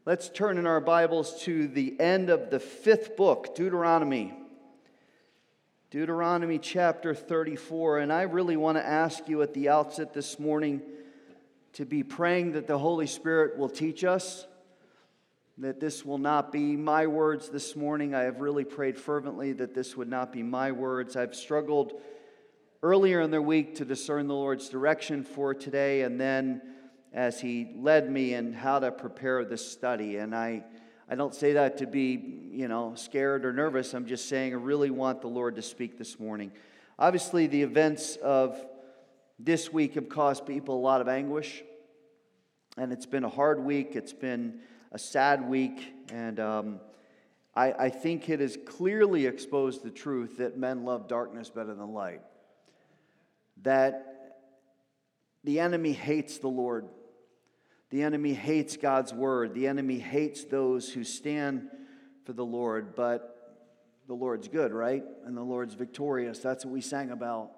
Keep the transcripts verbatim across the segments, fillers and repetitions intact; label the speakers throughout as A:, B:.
A: Let's turn in our Bibles to the end of the fifth book, Deuteronomy. Deuteronomy chapter thirty-four. And I really want to ask you at the outset this morning to be praying that the Holy Spirit will teach us, that this will not be my words this morning. I have really prayed fervently that this would not be my words. I've struggled earlier in the week to discern the Lord's direction for today, and then as He led me in how to prepare this study. And I, I don't say that to be, you know, scared or nervous. I'm just saying I really want the Lord to speak this morning. Obviously, the events of this week have caused people a lot of anguish, and it's been a hard week. It's been a sad week, and um, I, I think it has clearly exposed the truth that men love darkness better than light. That the enemy hates the Lord. The enemy hates God's word. The enemy hates those who stand for the Lord. But the Lord's good, right? And the Lord's victorious. That's what we sang about.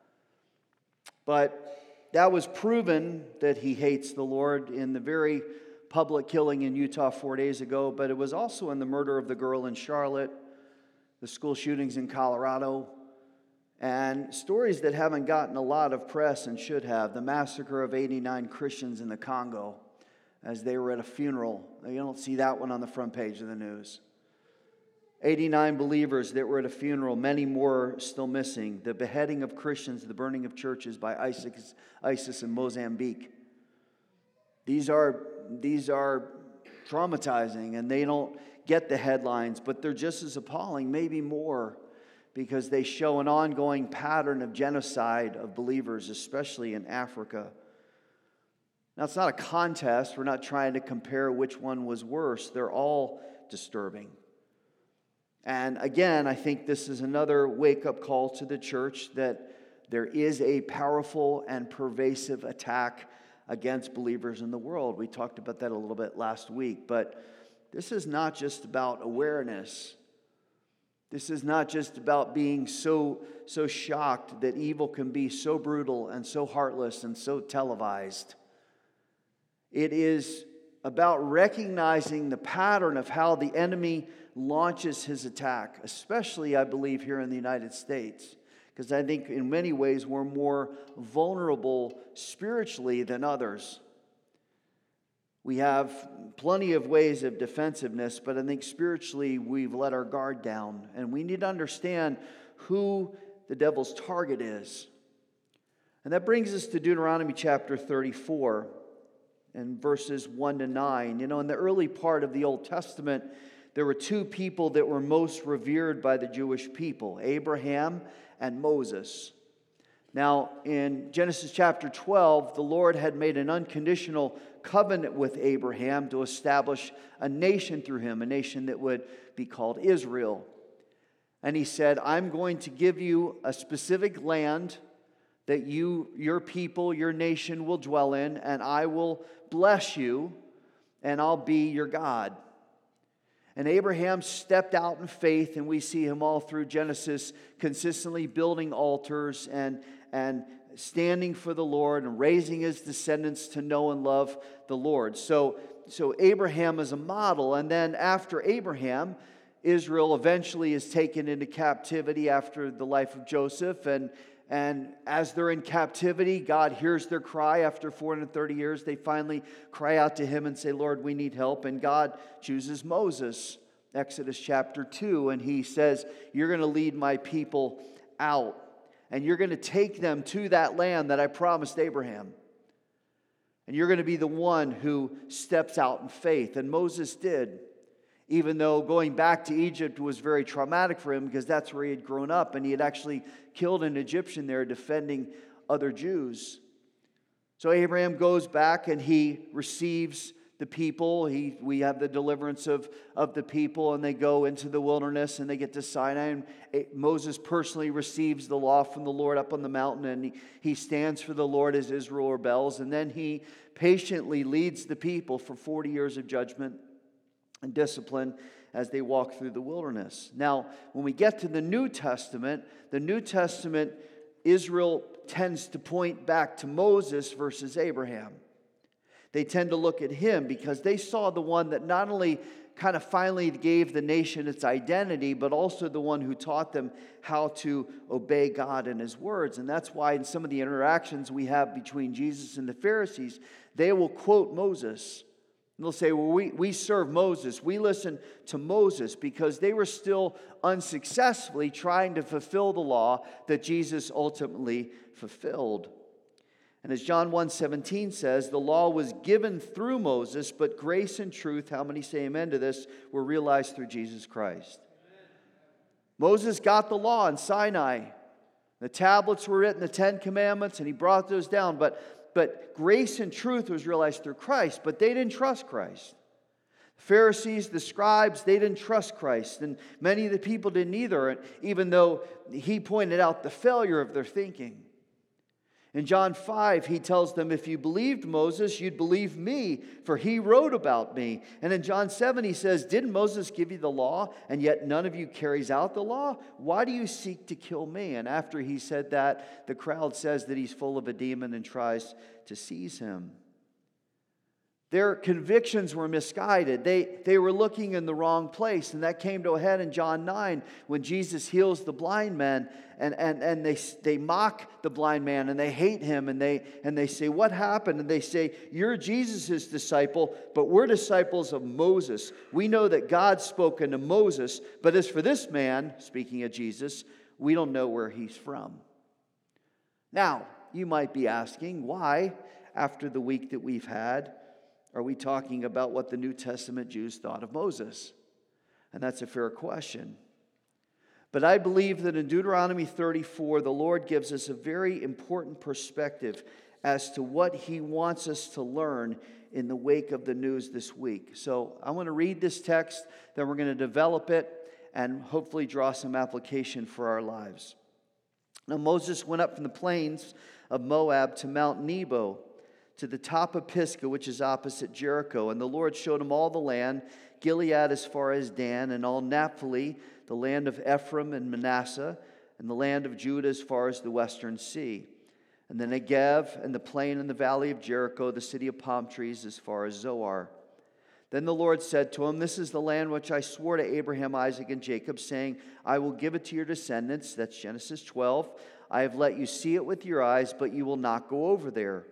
A: But that was proven that he hates the Lord in the very public killing in Utah four days ago. But it was also in the murder of the girl in Charlotte, the school shootings in Colorado, and stories that haven't gotten a lot of press and should have. The massacre of eighty-nine Christians in the Congo as they were at a funeral. You don't see that one on the front page of the news. eighty-nine believers that were at a funeral, many more still missing. The beheading of Christians, the burning of churches by ISIS, ISIS in Mozambique. These are, these are traumatizing, and they don't get the headlines, but they're just as appalling, maybe more, because they show an ongoing pattern of genocide of believers, especially in Africa. Now, it's not a contest. We're not trying to compare which one was worse. They're all disturbing. And again, I think this is another wake-up call to the church that there is a powerful and pervasive attack against believers in the world. We talked about that a little bit last week, but this is not just about awareness. This is not just about being so, so shocked that evil can be so brutal and so heartless and so televised. It is about recognizing the pattern of how the enemy launches his attack, especially, I believe, here in the United States, because I think in many ways we're more vulnerable spiritually than others. We have plenty of ways of defensiveness, but I think spiritually we've let our guard down, and we need to understand who the devil's target is. And that brings us to Deuteronomy chapter thirty-four and verses one to nine. You know, in the early part of the Old Testament, there were two people that were most revered by the Jewish people, Abraham and Moses. Now, in Genesis chapter twelve, the Lord had made an unconditional covenant with Abraham to establish a nation through him, a nation that would be called Israel. And he said, I'm going to give you a specific land that you, your people, your nation will dwell in, and I will bless you, and I'll be your God. And Abraham stepped out in faith, and we see him all through Genesis consistently building altars and, and standing for the Lord and raising his descendants to know and love the Lord. So, so Abraham is a model, and then after Abraham, Israel eventually is taken into captivity after the life of Joseph, and And as they're in captivity, God hears their cry. After four hundred thirty years, they finally cry out to him and say, Lord, we need help. And God chooses Moses, Exodus chapter two. And he says, you're going to lead my people out. And you're going to take them to that land that I promised Abraham. And you're going to be the one who steps out in faith. And Moses did. Even though going back to Egypt was very traumatic for him because that's where he had grown up, and he had actually killed an Egyptian there defending other Jews. So Abraham goes back and he receives the people. He, we have the deliverance of, of the people, and they go into the wilderness and they get to Sinai. And Moses personally receives the law from the Lord up on the mountain, and he, he stands for the Lord as Israel rebels. And then he patiently leads the people for forty years of judgment and discipline as they walk through the wilderness. Now, when we get to the New Testament, the New Testament, Israel tends to point back to Moses versus Abraham. They tend to look at him because they saw the one that not only kind of finally gave the nation its identity, but also the one who taught them how to obey God and his words. And that's why in some of the interactions we have between Jesus and the Pharisees, they will quote Moses. And they'll say, well, we, we serve Moses. We listen to Moses, because they were still unsuccessfully trying to fulfill the law that Jesus ultimately fulfilled. And as John one seventeen says, the law was given through Moses, but grace and truth, how many say amen to this, were realized through Jesus Christ. Amen. Moses got the law in Sinai. The tablets were written, the Ten Commandments, and he brought those down. But, but grace and truth was realized through Christ, but they didn't trust Christ. The Pharisees, the scribes, they didn't trust Christ, and many of the people didn't either, even though he pointed out the failure of their thinking. In John five, he tells them, if you believed Moses, you'd believe me, for he wrote about me. And in John seven, he says, didn't Moses give you the law, and yet none of you carries out the law? Why do you seek to kill me? And after he said that, the crowd says that he's full of a demon and tries to seize him. Their convictions were misguided. They, they were looking in the wrong place. And that came to a head in John nine when Jesus heals the blind man. And, and, and they, they mock the blind man and they hate him. And they, and they say, what happened? And they say, you're Jesus' disciple, but we're disciples of Moses. We know that God's spoken to Moses. But as for this man, speaking of Jesus, we don't know where he's from. Now, you might be asking, why, after the week that we've had, are we talking about what the New Testament Jews thought of Moses? And that's a fair question. But I believe that in Deuteronomy thirty-four, the Lord gives us a very important perspective as to what he wants us to learn in the wake of the news this week. So I want to read this text, then we're going to develop it and hopefully draw some application for our lives. Now Moses went up from the plains of Moab to Mount Nebo, to the top of Pisgah, which is opposite Jericho. And the Lord showed him all the land, Gilead as far as Dan, and all Naphtali, the land of Ephraim and Manasseh, and the land of Judah as far as the western sea. And the Negev and the plain and the valley of Jericho, the city of palm trees as far as Zoar. Then the Lord said to him, this is the land which I swore to Abraham, Isaac, and Jacob, saying, I will give it to your descendants. That's Genesis twelve. I have let you see it with your eyes, but you will not go over there.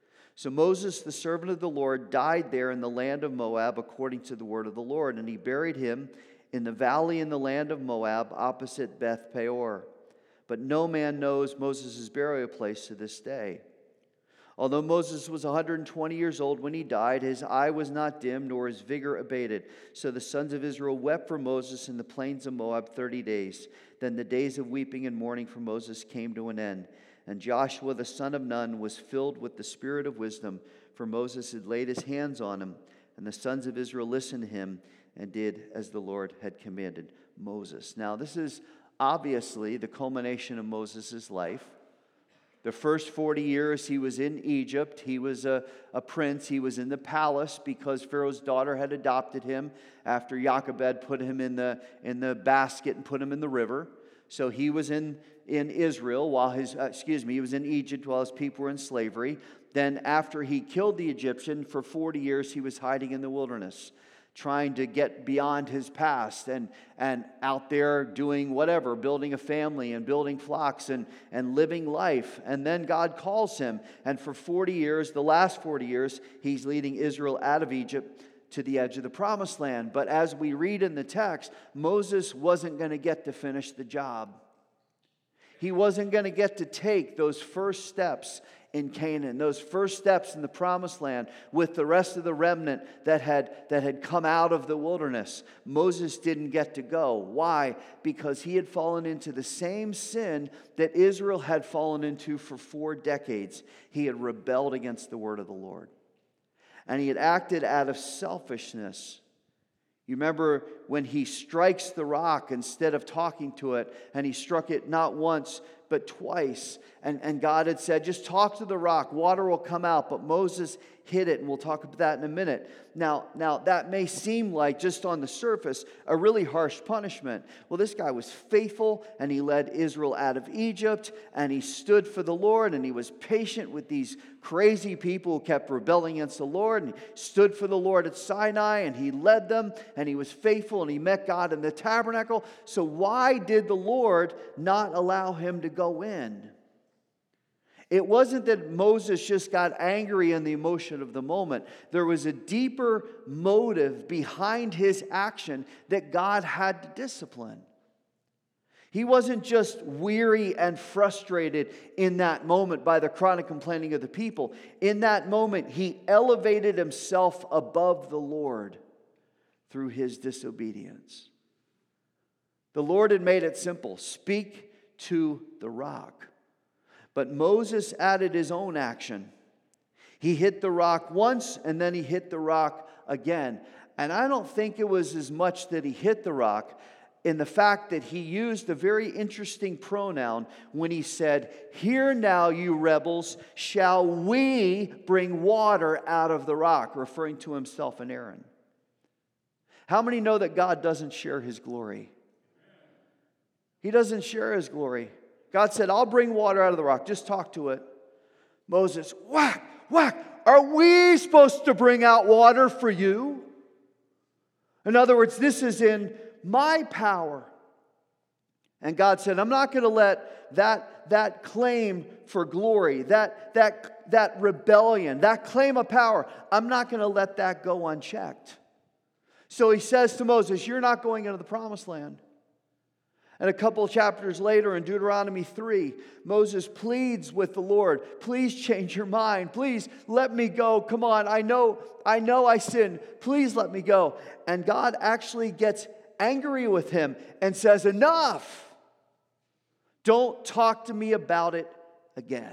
A: So Moses, the servant of the Lord, died there in the land of Moab according to the word of the Lord. And he buried him in the valley in the land of Moab opposite Beth Peor. But no man knows Moses' burial place to this day. Although Moses was one hundred twenty years old when he died, his eye was not dim, nor his vigor abated. So the sons of Israel wept for Moses in the plains of Moab thirty days. Then the days of weeping and mourning for Moses came to an end. And Joshua the son of Nun was filled with the spirit of wisdom, for Moses had laid his hands on him. And the sons of Israel listened to him and did as the Lord had commanded Moses. Now, this is obviously the culmination of Moses' life. The first forty years he was in Egypt. He was a, a prince. He was in the palace because Pharaoh's daughter had adopted him after Jochebed put him in the, in the basket and put him in the river. So he was in, in Israel while his, uh, excuse me, he was in Egypt while his people were in slavery. Then after he killed the Egyptian, for forty years he was hiding in the wilderness, trying to get beyond his past and, and out there doing whatever, building a family and building flocks and, and living life. And then God calls him. And for forty years, the last forty years, he's leading Israel out of Egypt to the edge of the promised land. But as we read in the text, Moses wasn't going to get to finish the job. He wasn't going to get to take those first steps in Canaan, those first steps in the promised land with the rest of the remnant that had, that had come out of the wilderness. Moses didn't get to go. Why? Because he had fallen into the same sin that Israel had fallen into for four decades. He had rebelled against the word of the Lord. And he had acted out of selfishness. You remember when he strikes the rock instead of talking to it, and he struck it not once but twice. And, and God had said, just talk to the rock, water will come out. But Moses hit it, and we'll talk about that in a minute. Now, now that may seem like, just on the surface, a really harsh punishment. Well, this guy was faithful, and he led Israel out of Egypt, and he stood for the Lord, and he was patient with these crazy people who kept rebelling against the Lord, and he stood for the Lord at Sinai, and he led them, and he was faithful, and he met God in the tabernacle. So why did the Lord not allow him to go in? It wasn't that Moses just got angry in the emotion of the moment. There was a deeper motive behind his action that God had to discipline. He wasn't just weary and frustrated in that moment by the chronic complaining of the people. In that moment, he elevated himself above the Lord through his disobedience. The Lord had made it simple: speak to the rock. But Moses added his own action. He hit the rock once, and then he hit the rock again. And I don't think it was as much that he hit the rock in the fact that he used a very interesting pronoun when he said, "Hear now, you rebels, shall we bring water out of the rock?" referring to himself and Aaron. How many know that God doesn't share his glory? He doesn't share his glory. God said, "I'll bring water out of the rock. Just talk to it." Moses, whack, whack. Are we supposed to bring out water for you? In other words, this is in my power. And God said, I'm not going to let that, that claim for glory, that, that, that rebellion, that claim of power, I'm not going to let that go unchecked. So he says to Moses, you're not going into the promised land. And a couple of chapters later in Deuteronomy three, Moses pleads with the Lord, please change your mind. Please let me go. Come on, I know, I know I sinned. Please let me go. And God actually gets angry with him and says, enough. Don't talk to me about it again.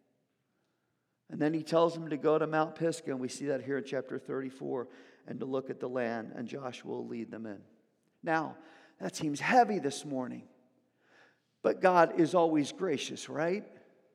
A: And then he tells him to go to Mount Pisgah, and we see that here in chapter thirty-four, and to look at the land, and Joshua will lead them in. Now, that seems heavy this morning. But God is always gracious, right?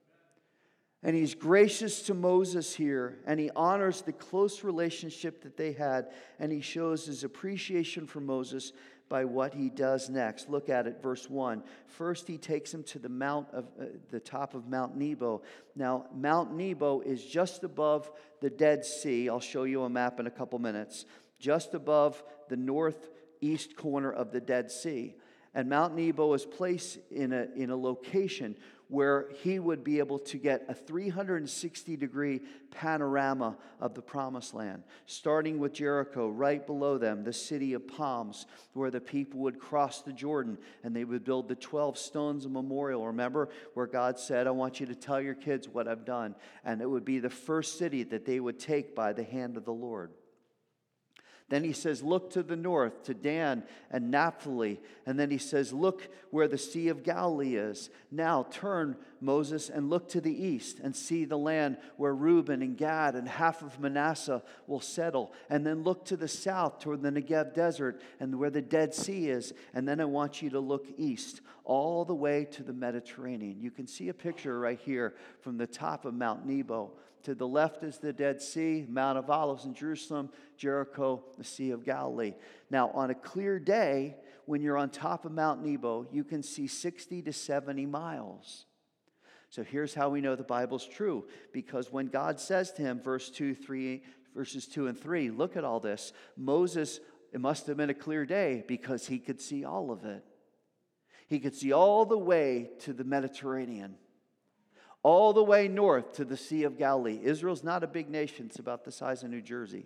A: And he's gracious to Moses here, and he honors the close relationship that they had, and he shows his appreciation for Moses by what he does next. Look at it, verse one. First, he takes him to the mount of uh, the top of Mount Nebo. Now, Mount Nebo is just above the Dead Sea. I'll show you a map in a couple minutes. Just above the northeast corner of the Dead Sea. And Mount Nebo is placed in a, in a location where he would be able to get a three hundred sixty degree panorama of the Promised Land. Starting with Jericho, right below them, the city of palms, where the people would cross the Jordan and they would build the twelve stones of memorial. Remember where God said, I want you to tell your kids what I've done. And it would be the first city that they would take by the hand of the Lord. Then he says, look to the north, to Dan and Naphtali. And then he says, look where the Sea of Galilee is. Now turn, Moses, and look to the east and see the land where Reuben and Gad and half of Manasseh will settle. And then look to the south toward the Negev desert and where the Dead Sea is. And then I want you to look east all the way to the Mediterranean. You can see a picture right here from the top of Mount Nebo. To the left is the Dead Sea, Mount of Olives in Jerusalem, Jericho, the Sea of Galilee. Now, on a clear day, when you're on top of Mount Nebo, you can see sixty to seventy miles. So here's how we know the Bible's true. Because when God says to him, verse two, three, verses two and three, look at all this. Moses, it must have been a clear day because he could see all of it. He could see all the way to the Mediterranean. All the way north to the Sea of Galilee. Israel's not a big nation. It's about the size of New Jersey.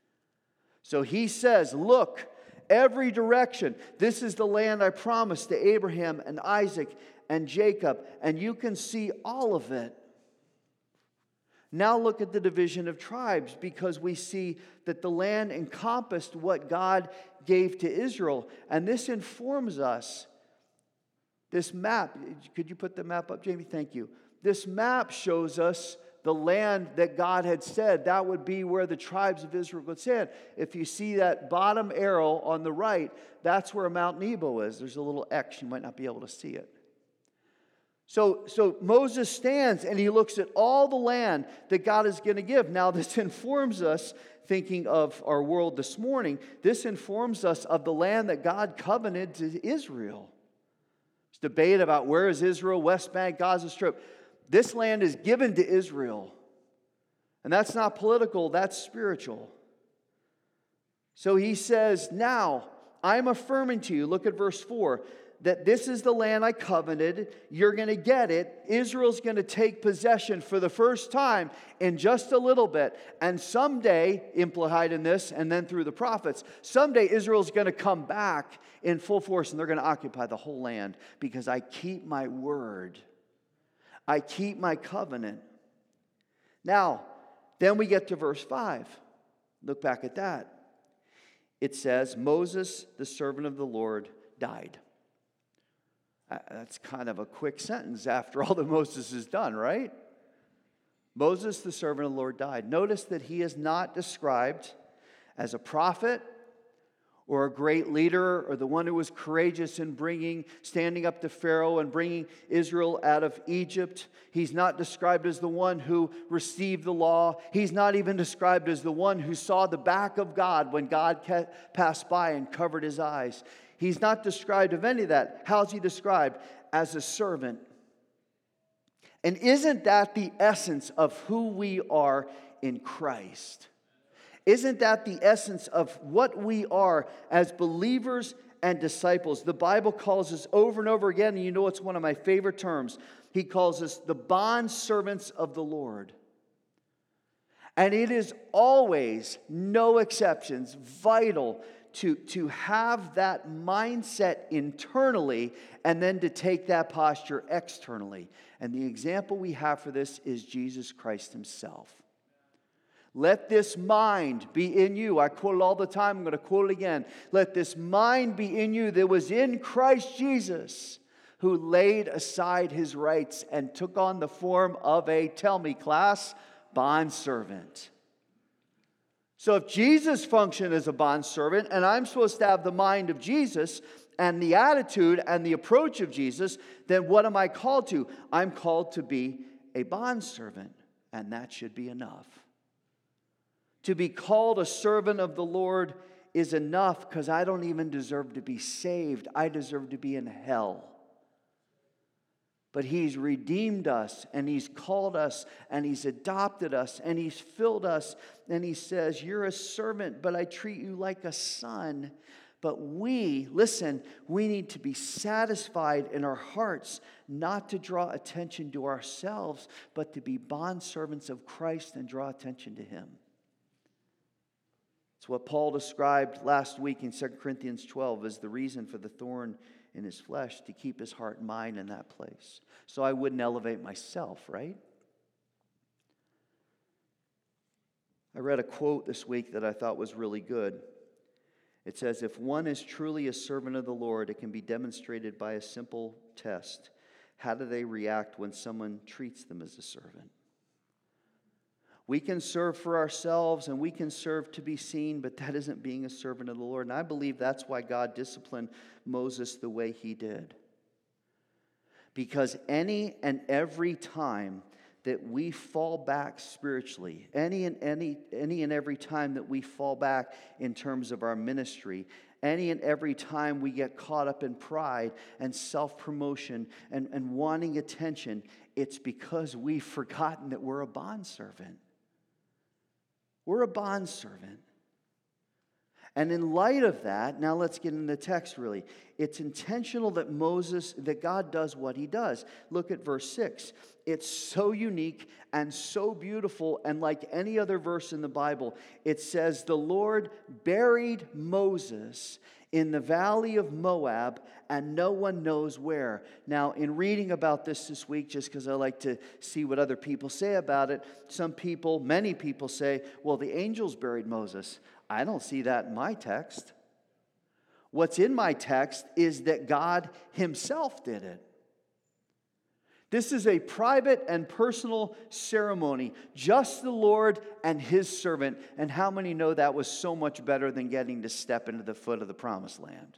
A: So he says, look, every direction. This is the land I promised to Abraham and Isaac and Jacob. And you can see all of it. Now look at the division of tribes, because we see that the land encompassed what God gave to Israel. And this informs us. This map, could you put the map up, Jamie? Thank you. This map shows us the land that God had said, that would be where the tribes of Israel would stand. If you see that bottom arrow on the right, that's where Mount Nebo is. There's a little X. You might not be able to see it. So, so Moses stands and he looks at all the land that God is going to give. Now, this informs us, thinking of our world this morning, this informs us of the land that God covenanted to Israel. There's debate about where is Israel, West Bank, Gaza Strip. This land is given to Israel. And that's not political, that's spiritual. So he says, now, I'm affirming to you, look at verse four, that this is the land I covenanted. You're going to get it. Israel's going to take possession for the first time in just a little bit. And someday, implied in this, and then through the prophets, someday Israel's going to come back in full force and they're going to occupy the whole land because I keep my word. I keep my covenant. Now, then we get to verse five. Look back at that. It says, Moses, the servant of the Lord, died. That's kind of a quick sentence after all that Moses has done, right? Moses, the servant of the Lord, died. Notice that he is not described as a prophet or a great leader or the one who was courageous in bringing, standing up to Pharaoh and bringing Israel out of Egypt. He's not described as the one who received the law. He's not even described as the one who saw the back of God when God passed by and covered his eyes. He's not described of any of that. How's he described? As a servant. And isn't that the essence of who we are in Christ? Isn't that the essence of what we are as believers and disciples? The Bible calls us over and over again, and you know it's one of my favorite terms. He calls us the bond servants of the Lord. And it is always, no exceptions, vital to, to have that mindset internally and then to take that posture externally. And the example we have for this is Jesus Christ himself. Let this mind be in you. I quote it all the time. I'm going to quote it again. Let this mind be in you that was in Christ Jesus, who laid aside his rights and took on the form of a, tell me class, bondservant. So if Jesus functioned as a bondservant, and I'm supposed to have the mind of Jesus and the attitude and the approach of Jesus, then what am I called to? I'm called to be a bondservant, and that should be enough. To be called a servant of the Lord is enough because I don't even deserve to be saved. I deserve to be in hell. But he's redeemed us, and he's called us, and he's adopted us, and he's filled us, and he says, you're a servant, but I treat you like a son. But we, listen, we need to be satisfied in our hearts, not to draw attention to ourselves, but to be bondservants of Christ and draw attention to him. It's what Paul described last week in Second Corinthians twelve as the reason for the thorn in his flesh, to keep his heart and mind in that place. So I wouldn't elevate myself, right? I read a quote this week that I thought was really good. It says, if one is truly a servant of the Lord, it can be demonstrated by a simple test. How do they react when someone treats them as a servant? We can serve for ourselves and we can serve to be seen, but that isn't being a servant of the Lord. And I believe that's why God disciplined Moses the way he did. Because any and every time that we fall back spiritually, any and any any and every time that we fall back in terms of our ministry, any and every time we get caught up in pride and self-promotion and, and wanting attention, it's because we've forgotten that we're a bondservant. We're a bondservant. And in light of that, now let's get into the text really. It's intentional that Moses, that God does what he does. Look at verse six. It's so unique and so beautiful, and like any other verse in the Bible, it says, the Lord buried Moses in the valley of Moab, and no one knows where. Now, in reading about this this week, just because I like to see what other people say about it, some people, many people say, well, the angels buried Moses. I don't see that in my text. What's in my text is that God himself did it. This is a private and personal ceremony, just the Lord and His servant. And how many know that was so much better than getting to step into the foot of the promised land?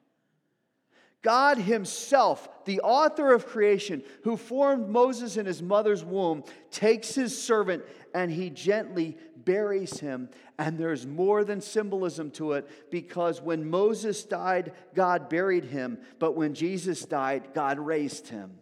A: God Himself, the author of creation, who formed Moses in his mother's womb, takes His servant and He gently buries him. And there's more than symbolism to it, because when Moses died, God buried him. But when Jesus died, God raised him.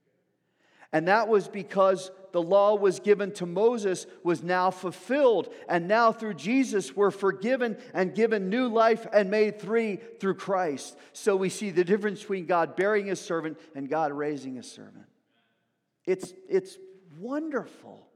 A: And that was because the law was given to Moses was now fulfilled. And now through Jesus we're forgiven and given new life and made free through Christ. So we see the difference between God burying His servant and God raising His servant. It's, it's wonderful.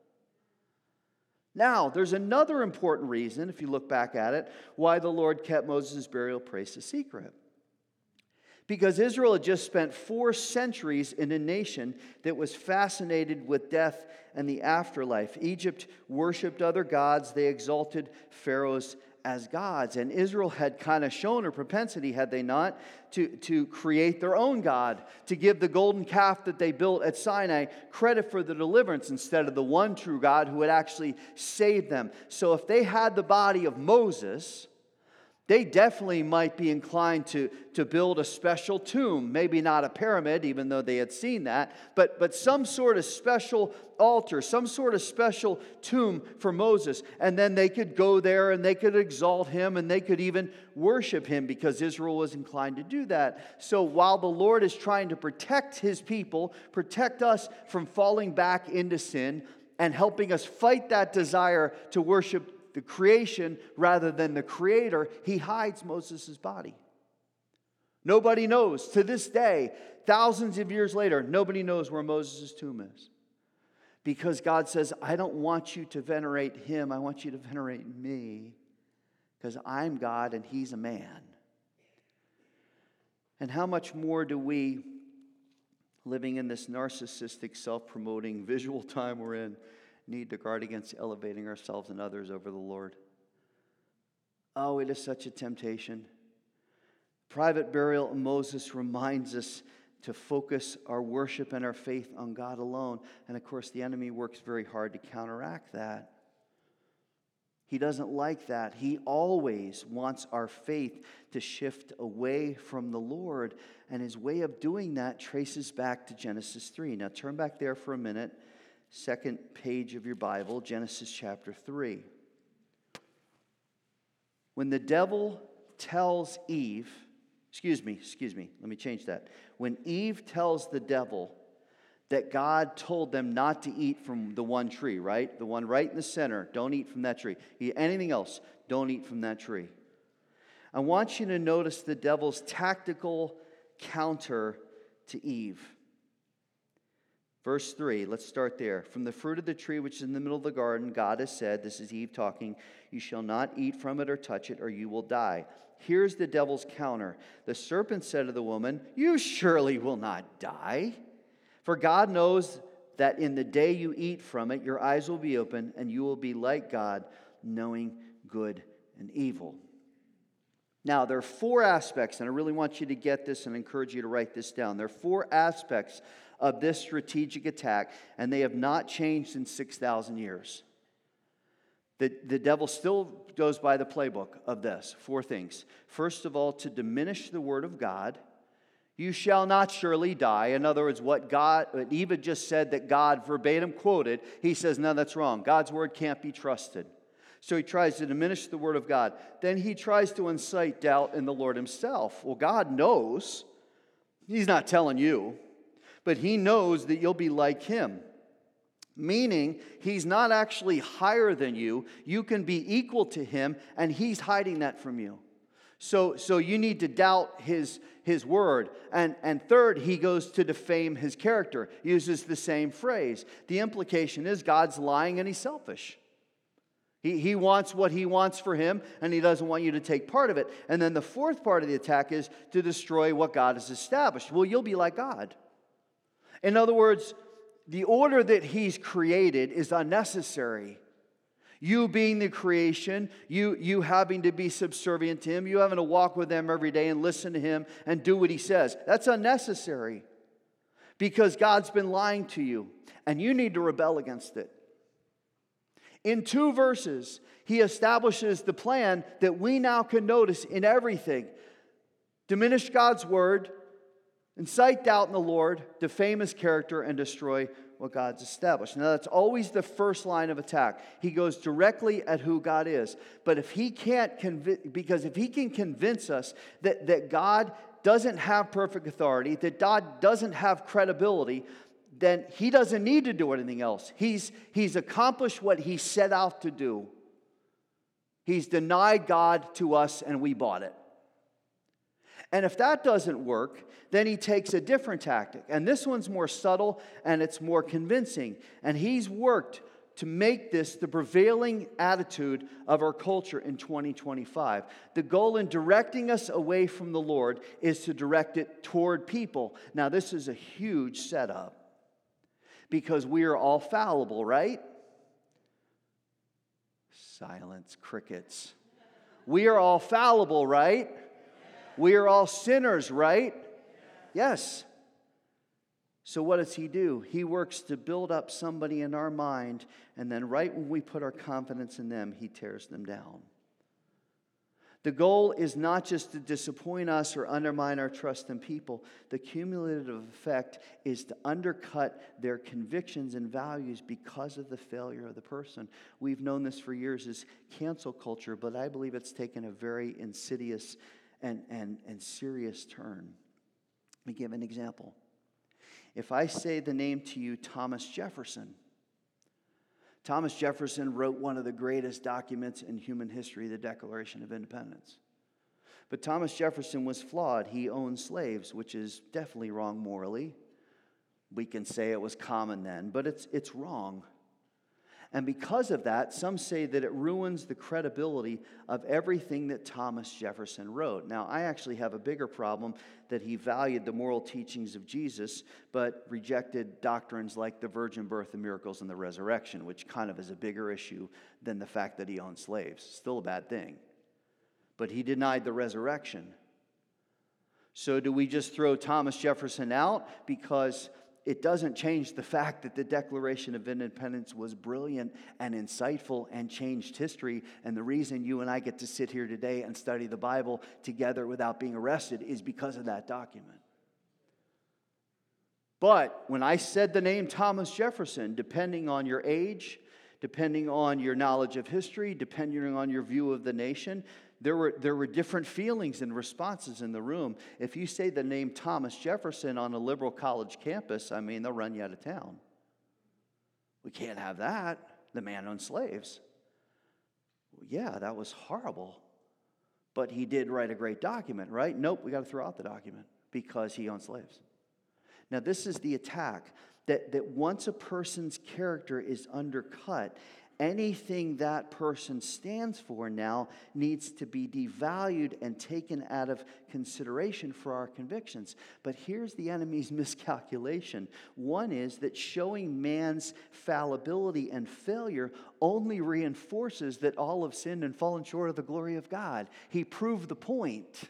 A: Now, there's another important reason, if you look back at it, why the Lord kept Moses' burial place a secret. Because Israel had just spent four centuries in a nation that was fascinated with death and the afterlife. Egypt worshipped other gods. They exalted pharaohs as gods. And Israel had kind of shown a propensity, had they not, to, to create their own god, to give the golden calf that they built at Sinai credit for the deliverance instead of the one true God who had actually saved them. So if they had the body of Moses, they definitely might be inclined to, to build a special tomb. Maybe not a pyramid, even though they had seen that, but, but some sort of special altar, some sort of special tomb for Moses. And then they could go there and they could exalt him and they could even worship him, because Israel was inclined to do that. So while the Lord is trying to protect His people, protect us from falling back into sin, and helping us fight that desire to worship the creation rather than the Creator, He hides Moses' body. Nobody knows. To this day, thousands of years later, nobody knows where Moses' tomb is. Because God says, I don't want you to venerate him. I want you to venerate me. Because I'm God and He's a man. And how much more do we, living in this narcissistic, self-promoting, visual time we're in, need to guard against elevating ourselves and others over the Lord? Oh, it is such a temptation. Private burial of Moses reminds us to focus our worship and our faith on God alone. And of course, the enemy works very hard to counteract that. He doesn't like that. He always wants our faith to shift away from the Lord. And his way of doing that traces back to Genesis three. Now turn back there for a minute. Second page of your Bible, Genesis chapter three. When the devil tells Eve, excuse me, excuse me, let me change that. When Eve tells the devil that God told them not to eat from the one tree, right? The one right in the center, don't eat from that tree. Eat anything else, don't eat from that tree. I want you to notice the devil's tactical counter to Eve. Verse three, let's start there. From the fruit of the tree which is in the middle of the garden, God has said, this is Eve talking, you shall not eat from it or touch it, or you will die. Here's the devil's counter. The serpent said to the woman, you surely will not die. For God knows that in the day you eat from it, your eyes will be open, and you will be like God, knowing good and evil. Now, there are four aspects, and I really want you to get this and encourage you to write this down. There are four aspects of this strategic attack, and they have not changed in six thousand years. The, the devil still goes by the playbook of this. Four things. First of all, to diminish the word of God. You shall not surely die. In other words, what God, what Eve had just said that God verbatim quoted, he says, no, that's wrong. God's word can't be trusted. So he tries to diminish the word of God. Then he tries to incite doubt in the Lord himself. Well, God knows. He's not telling you. But he knows that you'll be like him. Meaning, he's not actually higher than you. You can be equal to him, and he's hiding that from you. So, so you need to doubt his, his word. And, and third, he goes to defame his character. Uses the same phrase. The implication is God's lying and he's selfish. He, he wants what he wants for him, and he doesn't want you to take part of it. And then the fourth part of the attack is to destroy what God has established. Well, you'll be like God. In other words, the order that he's created is unnecessary. You being the creation, you, you having to be subservient to him, you having to walk with him every day and listen to him and do what he says. That's unnecessary. because God's been lying to you, and you need to rebel against it. In two verses, he establishes the plan that we now can notice in everything. Diminish God's word, incite doubt in the Lord, defame his character, and destroy what God's established. Now, that's always the first line of attack. He goes directly at who God is. But if he can't convince, because if he can convince us that, that God doesn't have perfect authority, that God doesn't have credibility, then he doesn't need to do anything else. He's, he's accomplished what he set out to do. He's denied God to us, and we bought it. And if that doesn't work, then he takes a different tactic. And this one's more subtle and it's more convincing. And he's worked to make this the prevailing attitude of our culture in twenty twenty-five. The goal in directing us away from the Lord is to direct it toward people. Now, this is a huge setup because we are all fallible, right? Silence, crickets. We are all fallible, right? We are all sinners, right? Yes. So what does he do? He works to build up somebody in our mind, and then right when we put our confidence in them, he tears them down. The goal is not just to disappoint us or undermine our trust in people. The cumulative effect is to undercut their convictions and values because of the failure of the person. We've known this for years as cancel culture, but I believe it's taken a very insidious and, and, and serious turn. Let me give an example. If I say the name to you, Thomas Jefferson. Thomas Jefferson wrote one of the greatest documents in human history, the Declaration of Independence. But Thomas Jefferson was flawed. He owned slaves, which is definitely wrong morally. We can say it was common then, but it's, it's wrong. And because of that, some say that it ruins the credibility of everything that Thomas Jefferson wrote. Now, I actually have a bigger problem that he valued the moral teachings of Jesus, but rejected doctrines like the virgin birth, the miracles, and the resurrection, which kind of is a bigger issue than the fact that he owned slaves. Still a bad thing. But he denied the resurrection. So do we just throw Thomas Jefferson out because it doesn't change the fact that the Declaration of Independence was brilliant and insightful and changed history. And the reason you and I get to sit here today and study the Bible together without being arrested is because of that document. But when I said the name Thomas Jefferson, depending on your age, depending on your knowledge of history, depending on your view of the nation, There were, there were different feelings and responses in the room. If you say the name Thomas Jefferson on a liberal college campus, I mean, they'll run you out of town. We can't have that. The man owned slaves. Well, yeah, that was horrible. But he did write a great document, right? Nope, we got to throw out the document because he owned slaves. Now, this is the attack, that, that once a person's character is undercut, anything that person stands for now needs to be devalued and taken out of consideration for our convictions. But here's the enemy's miscalculation. One is that showing man's fallibility and failure only reinforces that all have sinned and fallen short of the glory of God. He proved the point.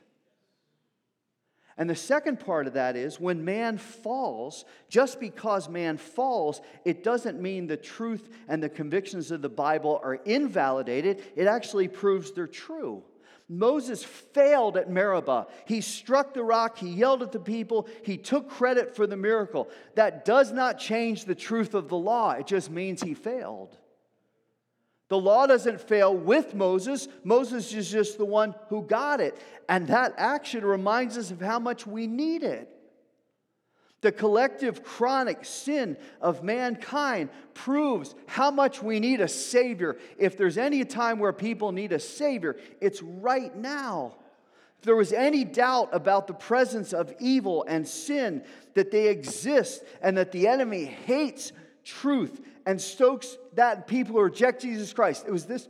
A: And the second part of that is when man falls, just because man falls, it doesn't mean the truth and the convictions of the Bible are invalidated. It actually proves they're true. Moses failed at Meribah. He struck the rock. He yelled at the people. He took credit for the miracle. That does not change the truth of the law. It just means he failed. The law doesn't fail with Moses. Moses is just the one who got it. And that action reminds us of how much we need it. The collective chronic sin of mankind proves how much we need a Savior. If there's any time where people need a Savior, it's right now. If there was any doubt about the presence of evil and sin, that they exist and that the enemy hates truth and stokes that people who reject Jesus Christ. It was this,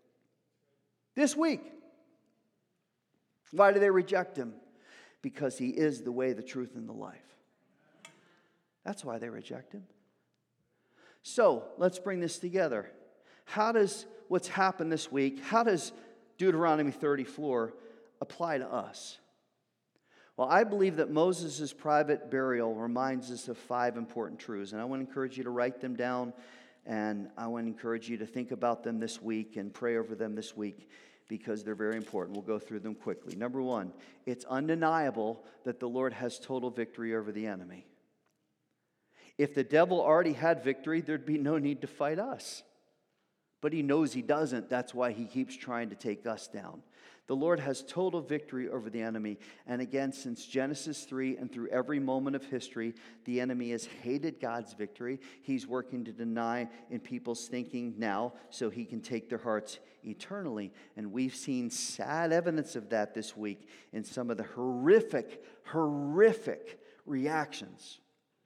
A: this week. Why do they reject him? Because he is the way, the truth, and the life. That's why they reject him. So, let's bring this together. How does what's happened this week, how does Deuteronomy thirty-four apply to us? Well, I believe that Moses' private burial reminds us of five important truths, and I want to encourage you to write them down, and I want to encourage you to think about them this week and pray over them this week because they're very important. We'll go through them quickly. Number one, it's undeniable that the Lord has total victory over the enemy. If the devil already had victory, there'd be no need to fight us. But he knows he doesn't. That's why he keeps trying to take us down. The Lord has total victory over the enemy. And again, since Genesis three and through every moment of history, the enemy has hated God's victory. He's working to deny in people's thinking now so he can take their hearts eternally. And we've seen sad evidence of that this week in some of the horrific, horrific reactions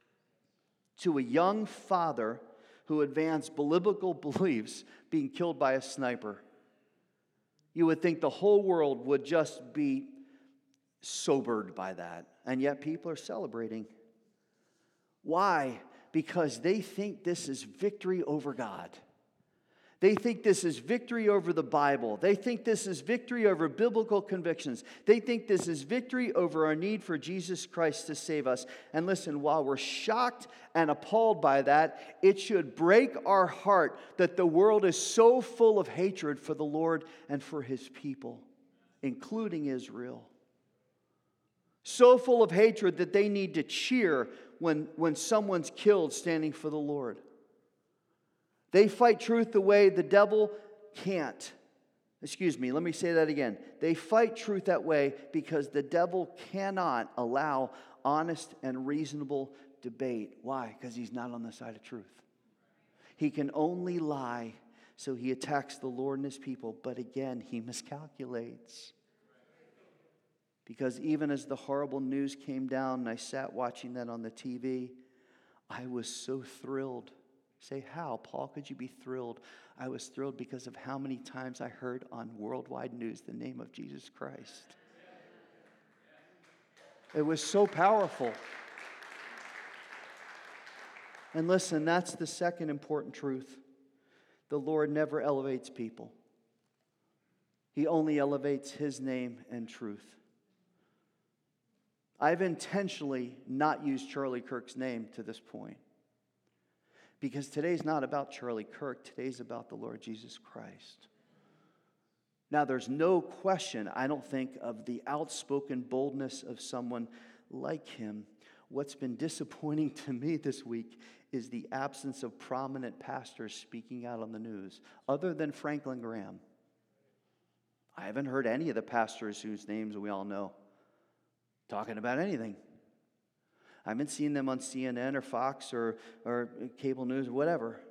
A: to a young father who advanced biblical beliefs being killed by a sniper. You would think the whole world would just be sobered by that. And yet people are celebrating. Why? Because they think this is victory over God. They think this is victory over the Bible. They think this is victory over biblical convictions. They think this is victory over our need for Jesus Christ to save us. And listen, while we're shocked and appalled by that, it should break our heart that the world is so full of hatred for the Lord and for His people, including Israel. So full of hatred that they need to cheer when, when someone's killed standing for the Lord. They fight truth the way the devil can't. Excuse me, let me say that again. They fight truth that way because the devil cannot allow honest and reasonable debate. Why? Because he's not on the side of truth. He can only lie, so he attacks the Lord and His people. But again, he miscalculates. Because even as the horrible news came down and I sat watching that on the T V, I was so thrilled. Say, how, Paul, could you be thrilled? I was thrilled because of how many times I heard on worldwide news the name of Jesus Christ. It was so powerful. And listen, that's the second important truth. The Lord never elevates people. He only elevates His name and truth. I've intentionally not used Charlie Kirk's name to this point. Because today's not about Charlie Kirk. Today's about the Lord Jesus Christ. Now, there's no question, I don't think, of the outspoken boldness of someone like him. What's been disappointing to me this week is the absence of prominent pastors speaking out on the news, other than Franklin Graham. I haven't heard any of the pastors whose names we all know talking about anything. I haven't seen them on C N N or Fox or, or cable news or whatever.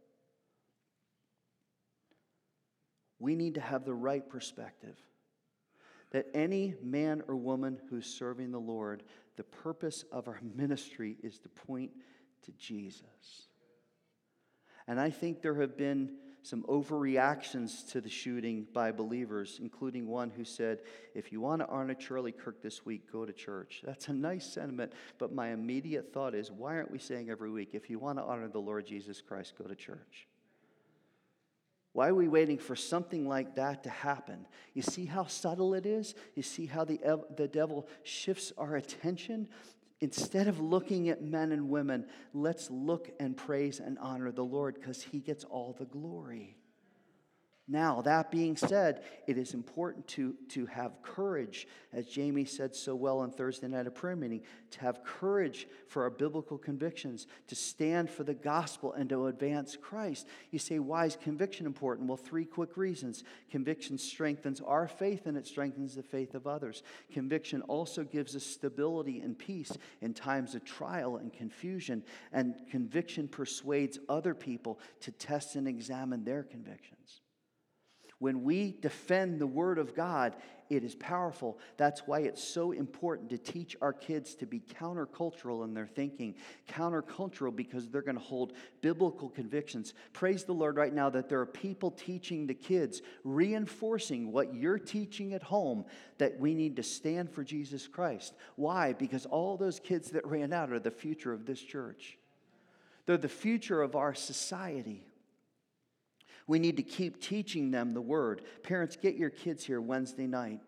A: We need to have the right perspective. That any man or woman who's serving the Lord, the purpose of our ministry is to point to Jesus. And I think there have been some overreactions to the shooting by believers, including one who said, if you want to honor Charlie Kirk this week, go to church. That's a nice sentiment, but my immediate thought is, why aren't we saying every week, if you want to honor the Lord Jesus Christ, go to church? Why are we waiting for something like that to happen? You see how subtle it is? You see how the, the devil shifts our attention? Instead of looking at men and women, let's look and praise and honor the Lord because He gets all the glory. Now, that being said, it is important to, to have courage, as Jamie said so well on Thursday night at prayer meeting, to have courage for our biblical convictions, to stand for the gospel and to advance Christ. You say, why is conviction important? Well, three quick reasons. Conviction strengthens our faith and it strengthens the faith of others. Conviction also gives us stability and peace in times of trial and confusion. And conviction persuades other people to test and examine their convictions. When we defend the Word of God, it is powerful. That's why it's so important to teach our kids to be countercultural in their thinking. Countercultural because they're going to hold biblical convictions. Praise the Lord right now that there are people teaching the kids, reinforcing what you're teaching at home, that we need to stand for Jesus Christ. Why? Because all those kids that ran out are the future of this church. They're the future of our society. We need to keep teaching them the Word. Parents, get your kids here Wednesday night.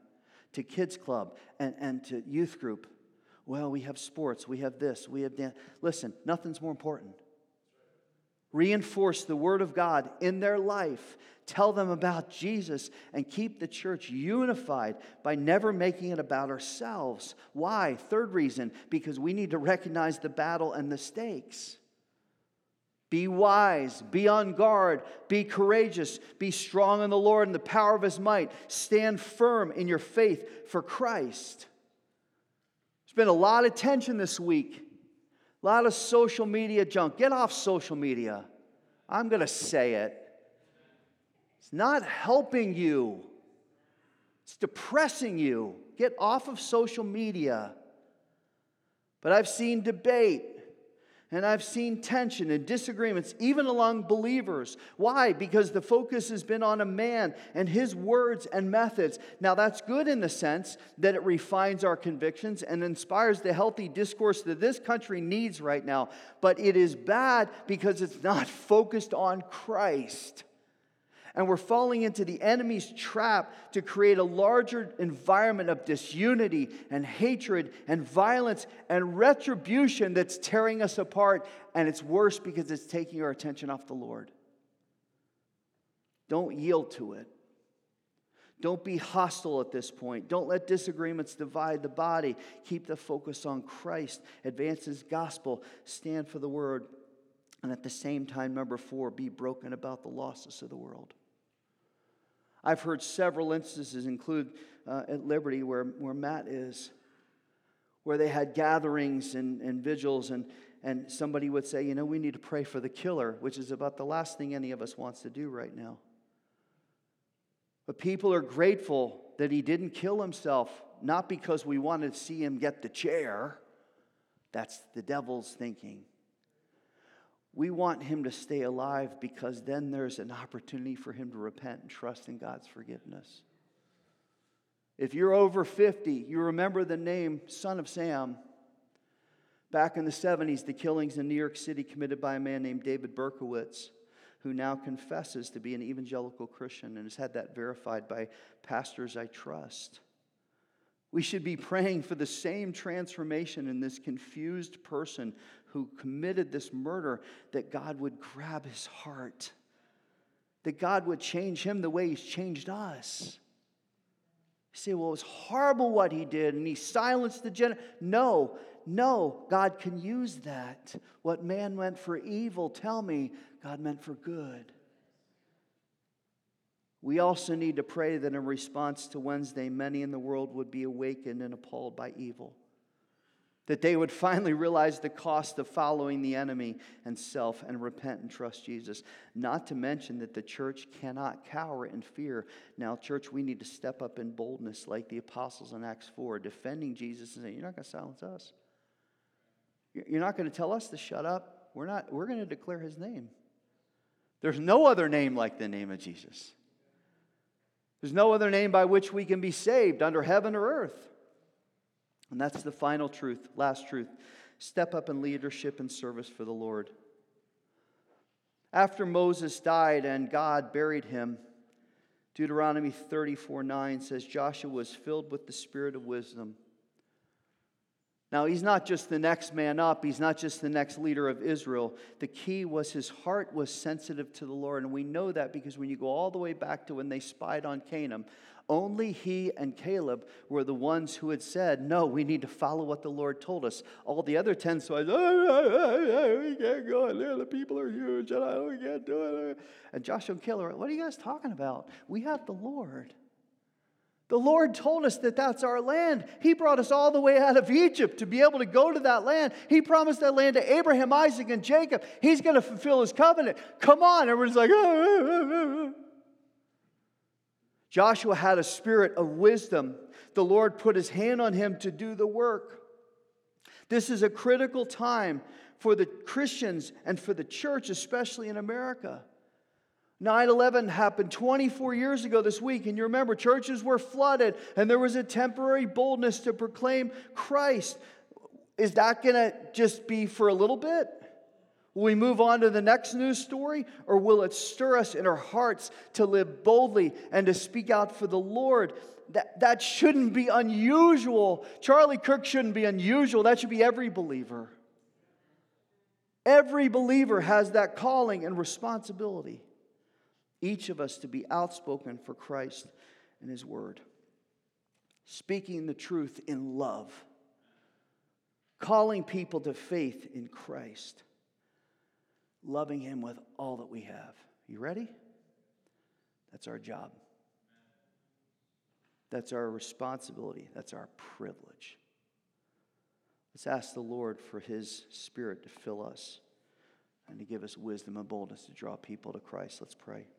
A: to kids club and, and to youth group. Well, we have sports, we have this, we have dance. Listen, nothing's more important. Reinforce the Word of God in their life. Tell them about Jesus and keep the church unified by never making it about ourselves. Why? Third reason, because we need to recognize the battle and the stakes. Be wise, be on guard, be courageous, be strong in the Lord and the power of His might. Stand firm in your faith for Christ. There's been a lot of tension this week. A lot of social media junk. Get off social media. I'm going to say it. It's not helping you. It's depressing you. Get off of social media. But I've seen debate, and I've seen tension and disagreements, even among believers. Why? Because the focus has been on a man and his words and methods. Now, that's good in the sense that it refines our convictions and inspires the healthy discourse that this country needs right now. But it is bad because it's not focused on Christ. And we're falling into the enemy's trap to create a larger environment of disunity and hatred and violence and retribution that's tearing us apart. And it's worse because it's taking our attention off the Lord. Don't yield to it. Don't be hostile at this point. Don't let disagreements divide the body. Keep the focus on Christ. Advance His gospel. Stand for the word. And at the same time, number four, be broken about the losses of the world. I've heard several instances, include uh, at Liberty, where, where Matt is, where they had gatherings and, and vigils, and, and somebody would say, you know, we need to pray for the killer, which is about the last thing any of us wants to do right now. But people are grateful that he didn't kill himself, not because we wanted to see him get the chair. That's the devil's thinking. We want him to stay alive because then there's an opportunity for him to repent and trust in God's forgiveness. If you're over fifty, you remember the name Son of Sam. Back in the seventies, the killings in New York City committed by a man named David Berkowitz, who now confesses to be an evangelical Christian and has had that verified by pastors I trust. We should be praying for the same transformation in this confused person who committed this murder, that God would grab his heart, that God would change him the way He's changed us. You say, well, it was horrible what he did, and he silenced the gen. No, no, God can use that. What man meant for evil, tell me, God meant for good. We also need to pray that in response to Wednesday, many in the world would be awakened and appalled by evil. That they would finally realize the cost of following the enemy and self and repent and trust Jesus. Not to mention that the church cannot cower in fear. Now, church, we need to step up in boldness like the apostles in Acts four, defending Jesus and saying, you're not going to silence us. You're not going to tell us to shut up. We're not. We're going to declare His name. There's no other name like the name of Jesus. There's no other name by which we can be saved under heaven or earth. And that's the final truth, last truth. Step up in leadership and service for the Lord. After Moses died and God buried him, Deuteronomy thirty-four nine says, Joshua was filled with the spirit of wisdom. Now, he's not just the next man up. He's not just the next leader of Israel. The key was his heart was sensitive to the Lord. And we know that because when you go all the way back to when they spied on Canaan, only he and Caleb were the ones who had said, no, we need to follow what the Lord told us. All the other ten spies, oh, oh, oh, oh, we can't go in there. The people are huge. And I, we can't do it. And Joshua and Caleb, what are you guys talking about? We have the Lord. The Lord told us that that's our land. He brought us all the way out of Egypt to be able to go to that land. He promised that land to Abraham, Isaac, and Jacob. He's going to fulfill His covenant. Come on. Everyone's like, oh, oh, oh, oh. Joshua had a spirit of wisdom. The Lord put His hand on him to do the work. This is a critical time for the Christians and for the church, especially in America. nine eleven happened twenty-four years ago this week, and you remember churches were flooded, and there was a temporary boldness to proclaim Christ. Is that going to just be for a little bit? Will we move on to the next news story, or will it stir us in our hearts to live boldly and to speak out for the Lord? that, that shouldn't be unusual. Charlie Kirk shouldn't be unusual. That should be every believer. Every believer has that calling and responsibility. Each of us to be outspoken for Christ and His Word. Speaking the truth in love. Calling people to faith in Christ. Loving Him with all that we have. You ready? That's our job. That's our responsibility. That's our privilege. Let's ask the Lord for His Spirit to fill us and to give us wisdom and boldness to draw people to Christ. Let's pray.